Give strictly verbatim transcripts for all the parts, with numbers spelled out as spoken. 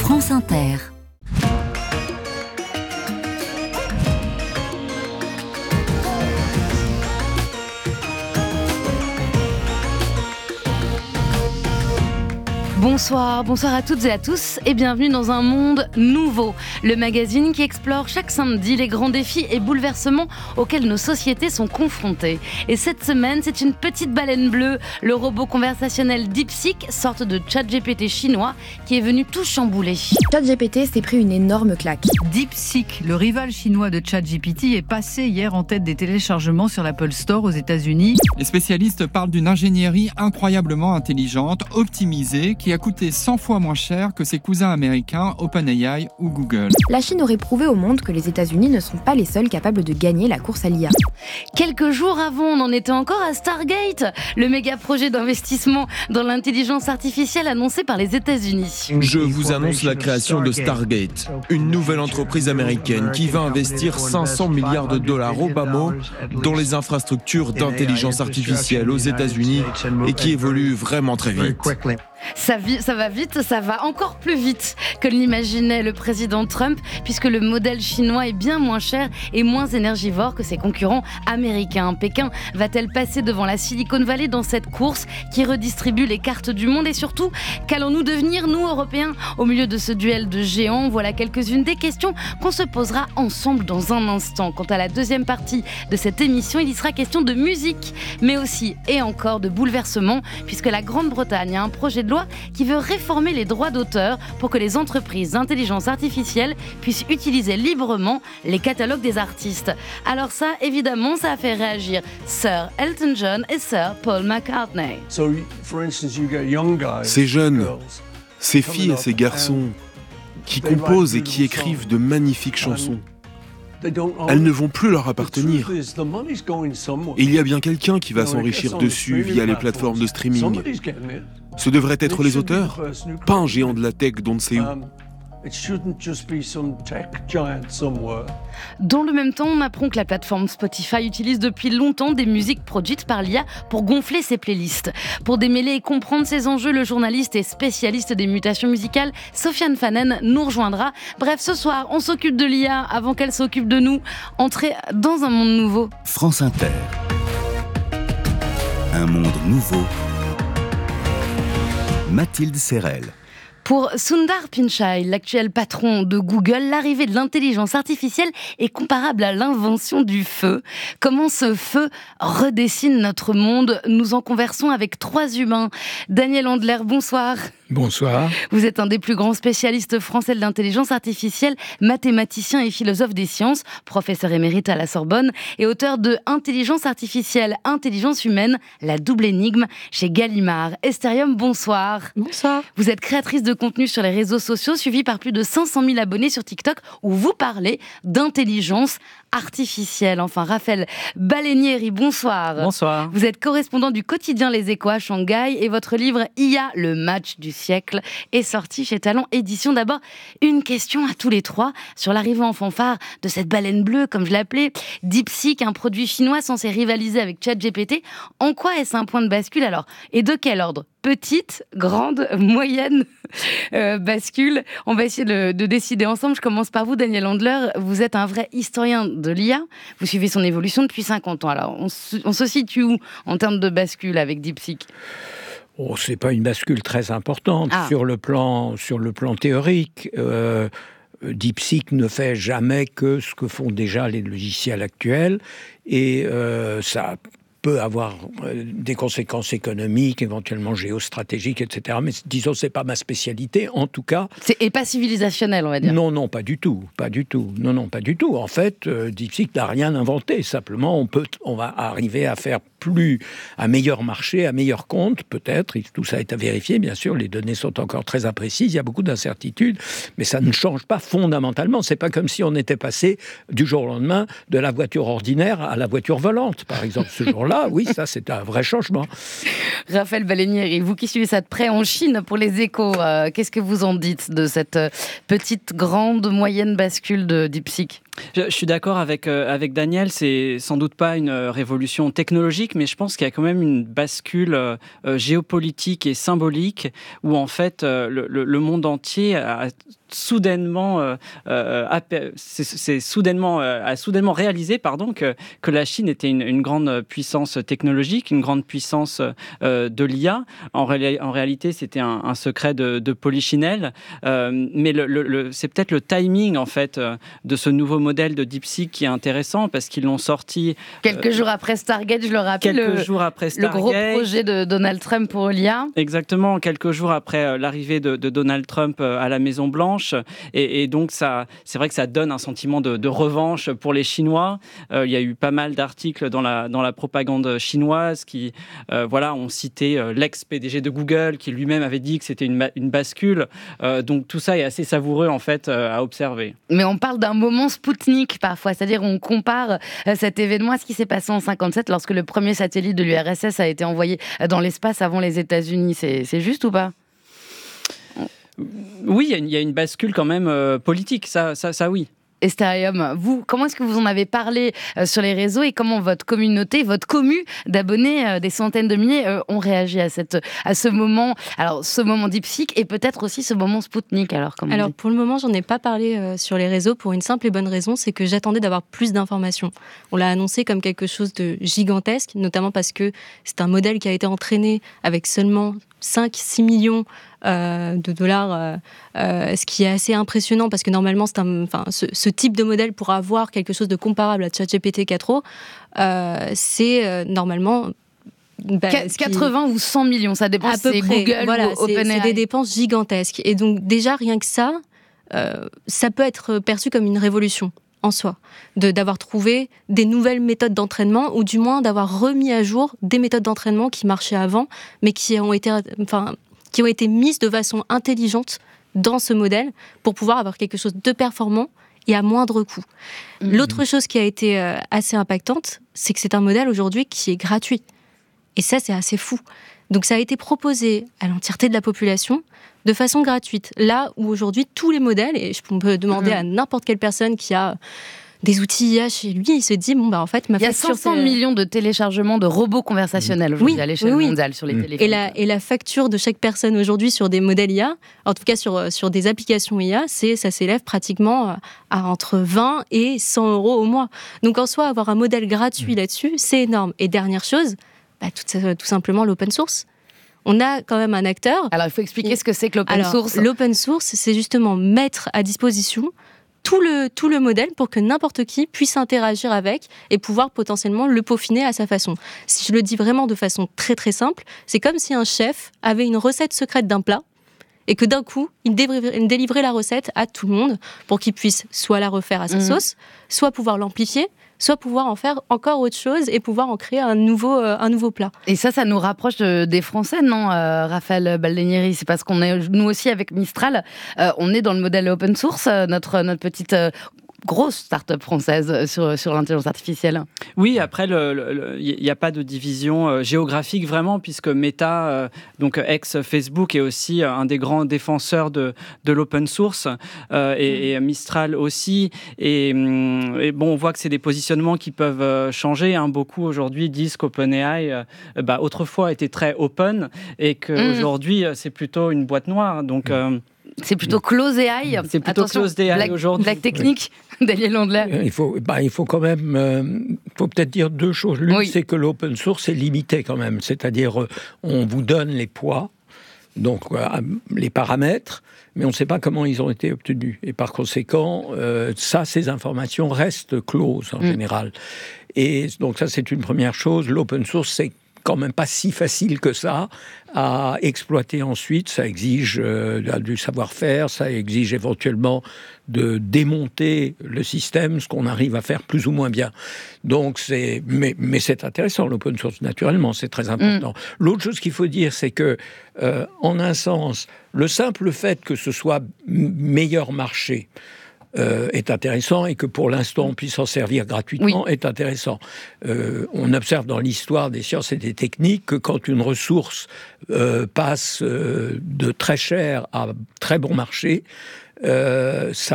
France Inter. Bonsoir, bonsoir à toutes et à tous et bienvenue dans un monde nouveau. Le magazine qui explore chaque samedi les grands défis et bouleversements auxquels nos sociétés sont confrontées. Et cette semaine, c'est une petite baleine bleue, le robot conversationnel DeepSeek, sorte de ChatGPT chinois, qui est venu tout chambouler. ChatGPT s'est pris une énorme claque. DeepSeek, le rival chinois de ChatGPT, est passé hier en tête des téléchargements sur l'Apple Store aux États-Unis. Les spécialistes parlent d'une ingénierie incroyablement intelligente, optimisée, qui a coûté cent fois moins cher que ses cousins américains OpenAI ou Google. La Chine aurait prouvé au monde que les États-Unis ne sont pas les seuls capables de gagner la course à l'I A. Quelques jours avant, on en était encore à Stargate, le méga projet d'investissement dans l'intelligence artificielle annoncé par les États-Unis. Je vous annonce la création de Stargate, une nouvelle entreprise américaine qui va investir cinq cents milliards de dollars au bas mot dans les infrastructures d'intelligence artificielle aux États-Unis et qui évolue vraiment très vite. Ça, vi- ça va vite, ça va encore plus vite que l'imaginait le président Trump, puisque le modèle chinois est bien moins cher et moins énergivore que ses concurrents américains. Pékin va-t-elle passer devant la Silicon Valley dans cette course qui redistribue les cartes du monde? Et surtout, qu'allons-nous devenir, nous, Européens, au milieu de ce duel de géants? Voilà quelques-unes des questions qu'on se posera ensemble dans un instant. Quant à la deuxième partie de cette émission, il y sera question de musique, mais aussi et encore de bouleversement, puisque la Grande-Bretagne a un projet de loi qui veut réformer les droits d'auteur pour que les entreprises d'intelligence artificielle puissent utiliser librement les catalogues des artistes. Alors ça, évidemment, ça a fait réagir Sir Elton John et Sir Paul McCartney. Ces jeunes, ces filles et ces garçons qui composent et qui écrivent de magnifiques chansons, elles ne vont plus leur appartenir. Et il y a bien quelqu'un qui va s'enrichir dessus via les plateformes de streaming. Ce devraient être les auteurs, pas un géant de la tech d'on ne sait où. Dans le même temps, on apprend que la plateforme Spotify utilise depuis longtemps des musiques produites par l'I A pour gonfler ses playlists. Pour démêler et comprendre ces enjeux, le journaliste et spécialiste des mutations musicales, Sofiane Fanen, nous rejoindra. Bref, ce soir, on s'occupe de l'I A avant qu'elle s'occupe de nous. Entrez dans un monde nouveau. France Inter. Un monde nouveau. Mathilde Serrel. Pour Sundar Pichai, l'actuel patron de Google, l'arrivée de l'intelligence artificielle est comparable à l'invention du feu. Comment ce feu redessine notre monde? Nous en conversons avec trois humains. Daniel Andler, bonsoir. Bonsoir. Vous êtes un des plus grands spécialistes français de l'intelligence artificielle, mathématicien et philosophe des sciences, professeur émérite à la Sorbonne et auteur de Intelligence artificielle, intelligence humaine, la double énigme chez Gallimard. Estherium, bonsoir. Bonsoir. Vous êtes créatrice de contenu sur les réseaux sociaux, suivie par plus de cinq cent mille abonnés sur TikTok, où vous parlez d'intelligence artificielle. Enfin, Raphaël Baleinieri, bonsoir. Bonsoir. Vous êtes correspondant du quotidien Les Échos à Shanghai et votre livre I A, le match du siècle, est sorti chez Talent Édition. D'abord, une question à tous les trois sur l'arrivée en fanfare de cette baleine bleue, comme je l'appelais, DeepSeek, un produit chinois censé rivaliser avec ChatGPT. En quoi est-ce un point de bascule alors? Et de quel ordre? Petite, grande, moyenne euh, bascule. On va essayer de, de décider ensemble. Je commence par vous, Daniel Andler. Vous êtes un vrai historien de l'I A. Vous suivez son évolution depuis cinquante ans. Alors, on se, on se situe où en termes de bascule avec DeepSeek? Oh, c'est pas une bascule très importante ah. sur le plan, sur le plan théorique. Euh, DeepSeek ne fait jamais que ce que font déjà les logiciels actuels et euh, ça peut avoir des conséquences économiques, éventuellement géostratégiques, et cetera. Mais disons, c'est pas ma spécialité, en tout cas. C'est, et pas civilisationnel, on va dire. Non, non, pas du tout, pas du tout. Non, non, pas du tout. En fait, euh, DeepSeek n'a rien inventé. Simplement, on peut, on va arriver à faire plus, un meilleur marché, un meilleur compte, peut-être. Tout ça est à vérifier, bien sûr. Les données sont encore très imprécises. Il y a beaucoup d'incertitudes, mais ça ne change pas fondamentalement. C'est pas comme si on était passé du jour au lendemain de la voiture ordinaire à la voiture volante, par exemple. Ce jour-là, oui, ça, c'est un vrai changement. Raphaël Baleinieri, vous qui suivez ça de près en Chine pour les Échos, euh, qu'est-ce que vous en dites de cette petite, grande, moyenne bascule de DeepSeek ? Je, je suis d'accord avec, euh, avec Daniel, c'est sans doute pas une révolution technologique, mais je pense qu'il y a quand même une bascule euh, géopolitique et symbolique où en fait euh, le, le, le monde entier a soudainement, euh, euh, c'est, c'est soudainement, euh, a soudainement réalisé pardon, que, que la Chine était une, une grande puissance technologique, une grande puissance euh, de l'I A. En, ré, en réalité, c'était un, un secret de, de Polichinelle, euh, mais le, le, le, c'est peut-être le timing en fait euh, de ce nouveau modèle de DeepSeek qui est intéressant parce qu'ils l'ont sorti quelques euh, jours après Stargate, je le rappelle, quelques le, jours après Stargate, le gros projet de Donald Trump pour l'I A. Exactement, quelques jours après euh, l'arrivée de, de Donald Trump euh, à la Maison Blanche, et, et donc ça, c'est vrai que ça donne un sentiment de, de revanche pour les Chinois. Euh, il y a eu pas mal d'articles dans la dans la propagande chinoise qui, euh, voilà, ont cité euh, l'ex-P D G de Google qui lui-même avait dit que c'était une, une bascule. Euh, donc tout ça est assez savoureux en fait euh, à observer. Mais on parle d'un moment Spoutnik parfois, c'est-à-dire on compare euh, cet événement à ce qui s'est passé en cinquante-sept lorsque le premier satellite de l'U R S S a été envoyé dans l'espace avant les États-Unis. C'est, c'est juste ou pas ? Oui, il y, y a une bascule quand même euh, politique, ça, ça, ça oui. Estérium, vous, comment est-ce que vous en avez parlé euh, sur les réseaux et comment votre communauté, votre commu d'abonnés, euh, des centaines de milliers, euh, ont réagi à, cette, à ce moment, alors ce moment DeepSeek et peut-être aussi ce moment Spoutnik alors, comme alors pour le moment, j'en ai pas parlé euh, sur les réseaux pour une simple et bonne raison, c'est que j'attendais d'avoir plus d'informations. On l'a annoncé comme quelque chose de gigantesque, notamment parce que c'est un modèle qui a été entraîné avec seulement cinq à six millions euh, de dollars, euh, euh, ce qui est assez impressionnant parce que normalement, c'est un, enfin, ce, ce type de modèle pour avoir quelque chose de comparable à ChatGPT quatre o, euh, c'est euh, normalement... Bah, quatre-vingts qui... ou cent millions, ça dépend si c'est Google voilà, ou OpenAI. C'est, c'est des dépenses gigantesques. Et donc déjà, rien que ça, euh, ça peut être perçu comme une révolution en soi, de, d'avoir trouvé des nouvelles méthodes d'entraînement ou du moins d'avoir remis à jour des méthodes d'entraînement qui marchaient avant, mais qui ont été, enfin, qui ont été mises de façon intelligente dans ce modèle pour pouvoir avoir quelque chose de performant et à moindre coût. Mmh. L'autre chose qui a été euh, assez impactante, c'est que c'est un modèle aujourd'hui qui est gratuit. Et ça, c'est assez fou. Donc ça a été proposé à l'entièreté de la population de façon gratuite. Là où aujourd'hui, tous les modèles, et on peut demander mmh. à n'importe quelle personne qui a des outils I A chez lui, il se dit, bon, bah en fait, ma facture... Il y a cinq cents millions de téléchargements de robots conversationnels aujourd'hui oui, à l'échelle oui, mondiale oui. sur les mmh. téléphones. Et la, et la facture de chaque personne aujourd'hui sur des modèles I A, en tout cas sur, sur des applications I A, c'est, ça s'élève pratiquement à entre vingt et cent euros au mois. Donc en soi, avoir un modèle gratuit mmh. là-dessus, c'est énorme. Et dernière chose, bah, tout, tout simplement l'open source. On a quand même un acteur... Alors, il faut expliquer ce que c'est que l'open Alors, source. L'open source, c'est justement mettre à disposition tout le, tout le modèle pour que n'importe qui puisse interagir avec et pouvoir potentiellement le peaufiner à sa façon. Si je le dis vraiment de façon très très simple, c'est comme si un chef avait une recette secrète d'un plat et que d'un coup, il délivrait la recette à tout le monde pour qu'il puisse soit la refaire à sa mmh. sauce, soit pouvoir l'amplifier, soit pouvoir en faire encore autre chose et pouvoir en créer un nouveau, euh, un nouveau plat. Et ça, ça nous rapproche de, des Français, non, euh, Raphaël Baldenieri ? C'est parce qu'on est, nous aussi, avec Mistral, euh, on est dans le modèle open source, euh, notre, notre petite... Euh, grosse start-up française sur, sur l'intelligence artificielle. Oui, après, il n'y a pas de division euh, géographique vraiment, puisque Meta, euh, donc ex-Facebook, est aussi euh, un des grands défenseurs de, de l'open source, euh, et, et Mistral aussi. Et, et bon, on voit que c'est des positionnements qui peuvent euh, changer. Hein. Beaucoup aujourd'hui disent qu'OpenAI, euh, bah, autrefois, était très open, et qu'aujourd'hui, mmh. c'est plutôt une boîte noire. Donc... Euh, C'est plutôt close A I. C'est plutôt Attention, close A I aujourd'hui. Blague technique, oui. Daniel Landler. Il faut, bah, il faut quand même, euh, faut peut-être dire deux choses. L'une, oui. c'est que l'open source est limité quand même. C'est-à-dire, on vous donne les poids, donc euh, les paramètres, mais on ne sait pas comment ils ont été obtenus. Et par conséquent, euh, ça, ces informations restent closes en mm. général. Et donc ça, c'est une première chose. L'open source, c'est quand même pas si facile que ça à exploiter ensuite. Ça exige euh, du savoir-faire, ça exige éventuellement de démonter le système, ce qu'on arrive à faire plus ou moins bien. Donc c'est, mais, mais c'est intéressant, l'open source, naturellement, c'est très important. Mmh. L'autre chose qu'il faut dire, c'est que, euh, en un sens, le simple fait que ce soit meilleur marché, Euh, est intéressant et que pour l'instant on puisse s'en servir gratuitement oui. est intéressant. Euh, on observe dans l'histoire des sciences et des techniques que quand une ressource euh, passe euh, de très cher à très bon marché, euh, ça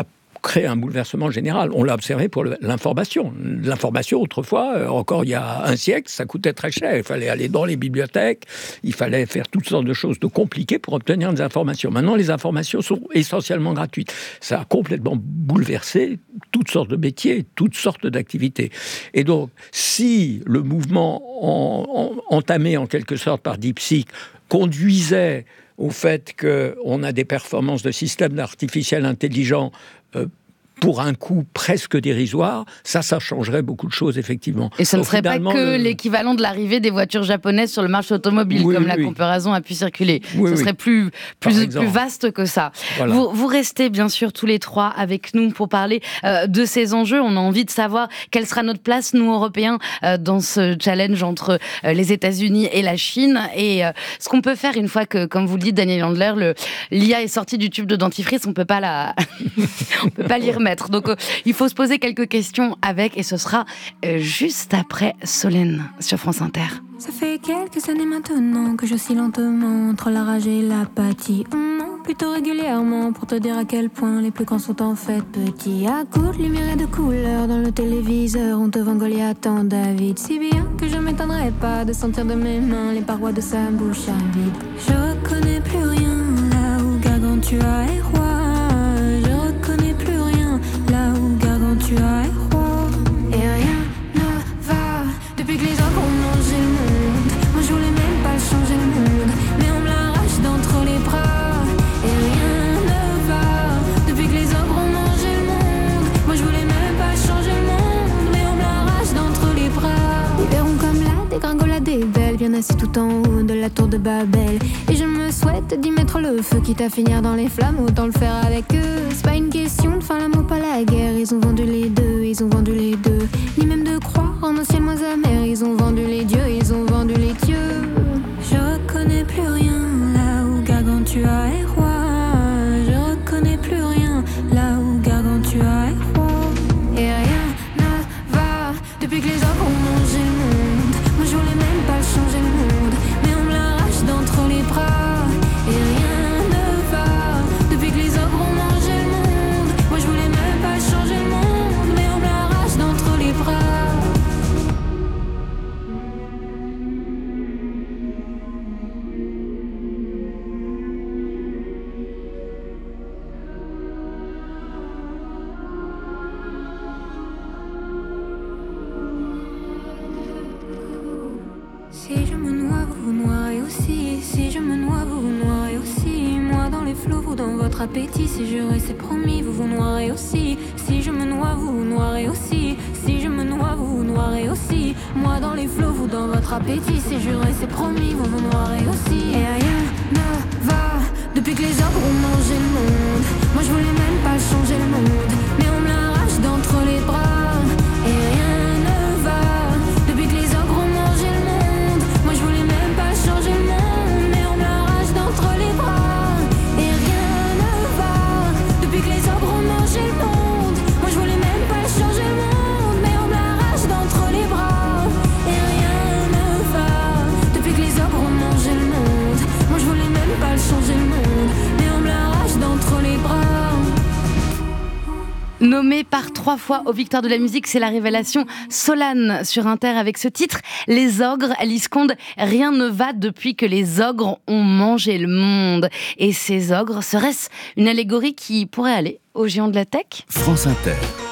crée un bouleversement général. On l'a observé pour le, l'information. L'information, autrefois, euh, encore il y a un siècle, ça coûtait très cher. Il fallait aller dans les bibliothèques, il fallait faire toutes sortes de choses de compliquées pour obtenir des informations. Maintenant, les informations sont essentiellement gratuites. Ça a complètement bouleversé toutes sortes de métiers, toutes sortes d'activités. Et donc, si le mouvement en, en, entamé en quelque sorte par DeepSeek conduisait au fait qu'on a des performances de systèmes artificiels intelligents euh, pour un coût presque dérisoire, ça, ça changerait beaucoup de choses, effectivement. Et ce ne Donc, serait pas que le... l'équivalent de l'arrivée des voitures japonaises sur le marché automobile, oui, comme oui, la oui. comparaison a pu circuler. Oui, ce oui. serait plus, plus, plus vaste que ça. Voilà. Vous, vous restez bien sûr tous les trois avec nous pour parler euh, de ces enjeux. On a envie de savoir quelle sera notre place, nous, Européens, euh, dans ce challenge entre euh, les États-Unis et la Chine. Et euh, ce qu'on peut faire une fois que, comme vous le dites, Daniel Landler, le, l'I A est sortie du tube de dentifrice, on peut pas la... on peut pas l'y remettre. Donc, euh, il faut se poser quelques questions avec, et ce sera euh, juste après Solène sur France Inter. Ça fait quelques années maintenant que j'oscille lentement entre la rage et l'apathie. Non, plutôt régulièrement pour te dire à quel point les plus grands sont en fait petits. À coups de lumière et de couleurs dans le téléviseur, on te vend Goliath en David. Si bien que je m'étonnerais pas de sentir de mes mains les parois de sa bouche à vide. Je reconnais plus rien là où Gargantua est roi. Je reconnais plus rien là où Gargantua est roi. Et rien ne va depuis que les ogres ont mangé le monde. Moi je voulais même pas changer le monde, mais on me l'arrache d'entre les bras. Et rien ne va depuis que les ogres ont mangé le monde. Moi je voulais même pas changer le monde, mais on me l'arrache d'entre les bras. Ils verront comme la dégringolade est belle, bien assis tout en haut de la tour de Babel. Et je me souhaite d'y mettre le feu, quitte à finir dans les flammes, autant le faire avec eux. C'est pas une question de faire l'amour, pas la guerre. Ils ont vendu les deux, ils ont vendu les deux. Ni même de croire en un ciel moins amer. Ils ont vendu les dieux, ils ont vendu les dieux. Je reconnais plus rien là où Gargantua est roi. Je reconnais plus rien là où Gargantua est roi. Et rien ne va depuis que les ogres ont mangé le monde. Moi je voulais même pas changer le monde, mais on me l'arrache d'entre les bras. Et rien ne va depuis que les ogres ont mangé le monde. Moi je voulais même pas changer le monde, mais on me l'arrache d'entre les bras. Si je me noie, vous vous noierez aussi. Si je me noie, vous vous noierez aussi. Moi dans les flots, vous dans votre appétit. Si juré, c'est promis, vous vous noierez aussi. Si je me noie, vous vous noierez aussi. Si je me noie, vous vous noierez aussi. Moi dans les flots, vous dans votre appétit. Si juré, c'est promis, vous vous noierez aussi. Et rien ne va depuis que les ogres ont mangé le monde. Moi je voulais même pas changer le monde, mais on me l'arrache d'entre les bras. Et rien ne va depuis que les ogres ont mangé le monde. Moi je voulais même pas changer le monde, mais on me l'arrache d'entre les bras. Et rien ne va depuis que les ogres ont mangé le monde. Moi je voulais même pas changer le monde, mais on me l'arrache d'entre les bras. Et rien ne va depuis que les ogres ont mangé le monde. Moi je voulais même pas changer le monde, mais on me l'arrache d'entre les bras. Nommée par trois fois aux Victoires de la musique, c'est la révélation Solane sur Inter avec ce titre. Les ogres, Alice Conde, rien ne va depuis que les ogres ont mangé le monde. Et ces ogres, serait-ce une allégorie qui pourrait aller aux géants de la tech ? France Inter.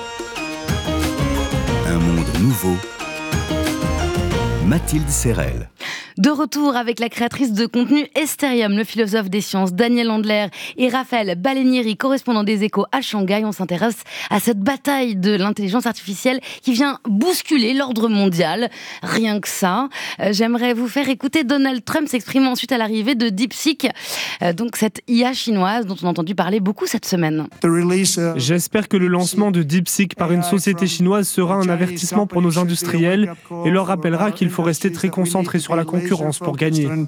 Un monde nouveau. Mathilde Serrel. De retour avec la créatrice de contenu Estherium, le philosophe des sciences Daniel Landler et Raphaël Balenieri, correspondant des Échos à Shanghai. On s'intéresse à cette bataille de l'intelligence artificielle qui vient bousculer l'ordre mondial. Rien que ça. Euh, j'aimerais vous faire écouter Donald Trump s'exprimer ensuite à l'arrivée de DeepSeek, euh, donc cette I A chinoise dont on a entendu parler beaucoup cette semaine. J'espère que le lancement de DeepSeek par une société chinoise sera un avertissement pour nos industriels et leur rappellera qu'il faut rester très concentré sur la concurrence pour gagner.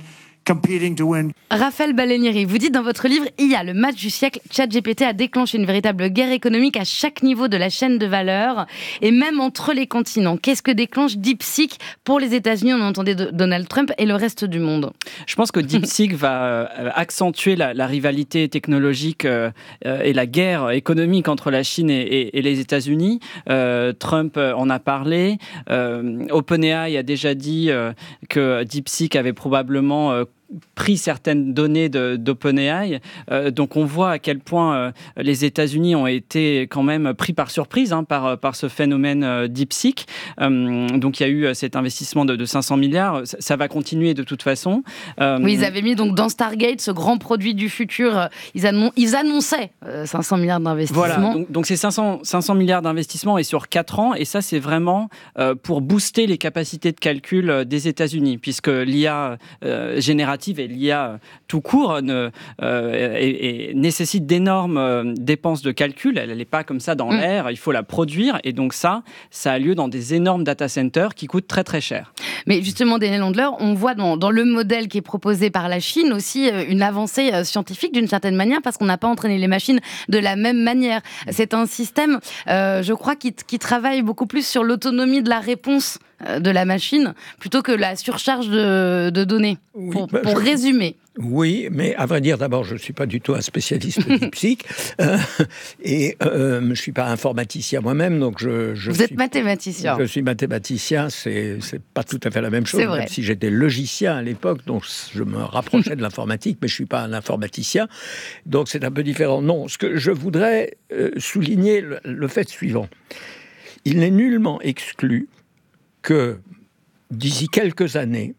Raphaël Balenieri, vous dites dans votre livre « I A, le match du siècle », ChatGPT a déclenché une véritable guerre économique à chaque niveau de la chaîne de valeur et même entre les continents. Qu'est-ce que déclenche DeepSeek pour les États-Unis? On entendait de Donald Trump et le reste du monde. Je pense que DeepSeek va euh, accentuer la, la rivalité technologique euh, euh, et la guerre économique entre la Chine et, et, et les États-Unis. Euh, Trump en a parlé. Euh, OpenAI a déjà dit euh, que DeepSeek avait probablement euh, pris certaines données de, d'OpenAI. Euh, donc on voit à quel point euh, les États-Unis ont été quand même pris par surprise hein, par, par ce phénomène euh, DeepSeek. Euh, donc il y a eu cet investissement de, de cinq cents milliards. Ça, ça va continuer de toute façon. Euh, oui, ils avaient mis donc dans Stargate ce grand produit du futur. Ils, annon- ils annonçaient euh, cinq cents milliards d'investissements. Voilà, donc, donc c'est cinq cents, cinq cents milliards d'investissements et sur quatre ans. Et ça, c'est vraiment euh, pour booster les capacités de calcul euh, des États-Unis, puisque l'I A euh, générative et l'I A tout court ne, euh, et, et nécessite d'énormes euh, dépenses de calcul. Elle n'est pas comme ça dans mmh. l'air, il faut la produire. Et donc ça, ça a lieu dans des énormes data centers qui coûtent très très cher. Mais justement, Daniel Landler, on voit dans, dans le modèle qui est proposé par la Chine aussi euh, une avancée euh, scientifique d'une certaine manière parce qu'on n'a pas entraîné les machines de la même manière. C'est un système, euh, je crois, qui, qui travaille beaucoup plus sur l'autonomie de la réponse de la machine plutôt que la surcharge de, de données, oui, pour, bah, pour je... résumer. Oui, mais à vrai dire, d'abord, je ne suis pas du tout un spécialiste de DeepSeek euh, et euh, je ne suis pas informaticien moi-même, donc je... je Vous suis, êtes mathématicien. Je suis mathématicien, c'est, c'est pas tout à fait la même chose, c'est vrai. Même si j'étais logicien à l'époque, donc je me rapprochais de l'informatique, mais je ne suis pas un informaticien, donc c'est un peu différent. Non, ce que je voudrais euh, souligner, le, le fait suivant. Il n'est nullement exclu que d'ici quelques années,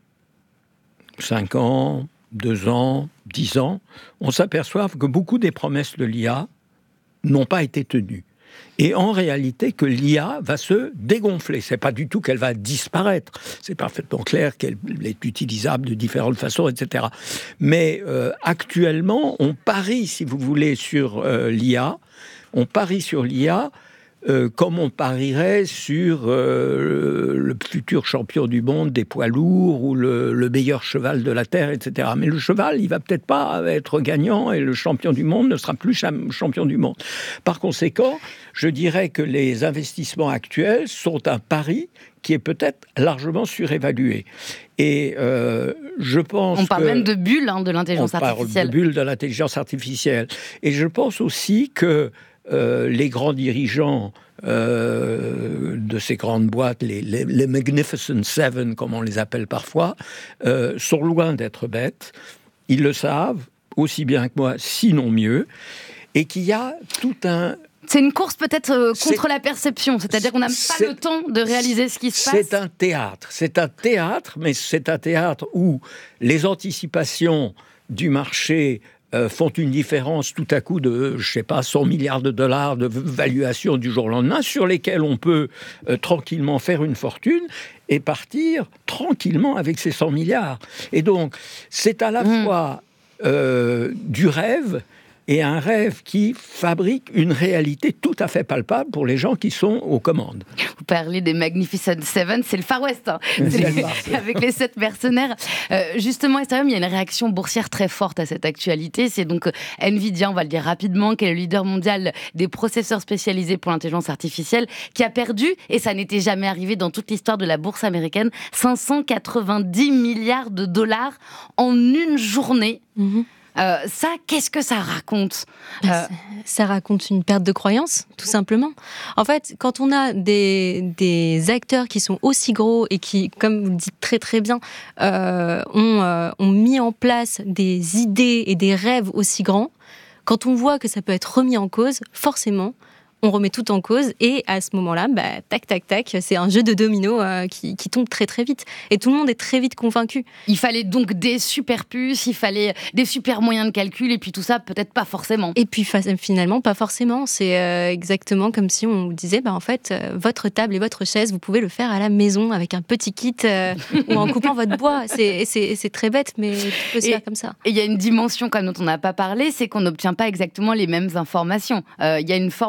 cinq ans, deux ans, dix ans, on s'aperçoive que beaucoup des promesses de l'I A n'ont pas été tenues. Et en réalité, que l'I A va se dégonfler. C'est pas du tout qu'elle va disparaître. C'est parfaitement clair qu'elle est utilisable de différentes façons, et cetera. Mais euh, actuellement, on parie, si vous voulez, sur euh, l'I A. On parie sur l'I A Euh, comme on parierait sur euh, le futur champion du monde des poids lourds ou le, le meilleur cheval de la Terre, et cetera. Mais le cheval, il va peut-être pas être gagnant et le champion du monde ne sera plus champion du monde. Par conséquent, je dirais que les investissements actuels sont un pari qui est peut-être largement surévalué. Et euh, je pense On parle que, même de bulles hein, de l'intelligence on artificielle. On parle de bulles de l'intelligence artificielle. Et je pense aussi que Euh, les grands dirigeants euh, de ces grandes boîtes, les, les, les Magnificent Seven, comme on les appelle parfois, euh, sont loin d'être bêtes. Ils le savent aussi bien que moi, sinon mieux, et qu'il y a tout un... C'est une course peut-être euh, contre c'est, la perception, c'est-à-dire qu'on n'a pas le temps de réaliser ce qui se passe. C'est un théâtre, c'est un théâtre, mais c'est un théâtre où les anticipations du marché Euh, font une différence tout à coup de, je sais pas, cent milliards de dollars de valuation du jour au lendemain, sur lesquels on peut euh, tranquillement faire une fortune et partir tranquillement avec ces cent milliards. Et donc, c'est à la mmh. fois euh, du rêve et un rêve qui fabrique une réalité tout à fait palpable pour les gens qui sont aux commandes. Vous parlez des Magnificent Seven, c'est le Far West, hein. c'est les, avec les sept mercenaires. Euh, justement, Ethereum, il y a une réaction boursière très forte à cette actualité. C'est donc Nvidia, on va le dire rapidement, qui est le leader mondial des processeurs spécialisés pour l'intelligence artificielle, qui a perdu, et ça n'était jamais arrivé dans toute l'histoire de la bourse américaine, cinq cent quatre-vingt-dix milliards de dollars en une journée. Mmh. Euh, ça, qu'est-ce que ça raconte ? euh... ça, ça raconte une perte de croyance, tout simplement. En fait, quand on a des, des acteurs qui sont aussi gros et qui, comme vous le dites très très bien, euh, ont, euh, ont mis en place des idées et des rêves aussi grands, quand on voit que ça peut être remis en cause, forcément, on remet tout en cause et à ce moment-là, bah, tac, tac, tac, c'est un jeu de dominos euh, qui, qui tombe très, très vite. Et tout le monde est très vite convaincu. Il fallait donc des super puces, il fallait des super moyens de calcul et puis tout ça, peut-être pas forcément. Et puis finalement, pas forcément. C'est euh, exactement comme si on vous disait, bah, en fait, euh, votre table et votre chaise, vous pouvez le faire à la maison avec un petit kit euh, ou en coupant votre bois. C'est, c'est, c'est très bête, mais tout peut se faire comme ça. Et il y a une dimension quand même dont on n'a pas parlé, c'est qu'on n'obtient pas exactement les mêmes informations. Il euh, y a une forme de censure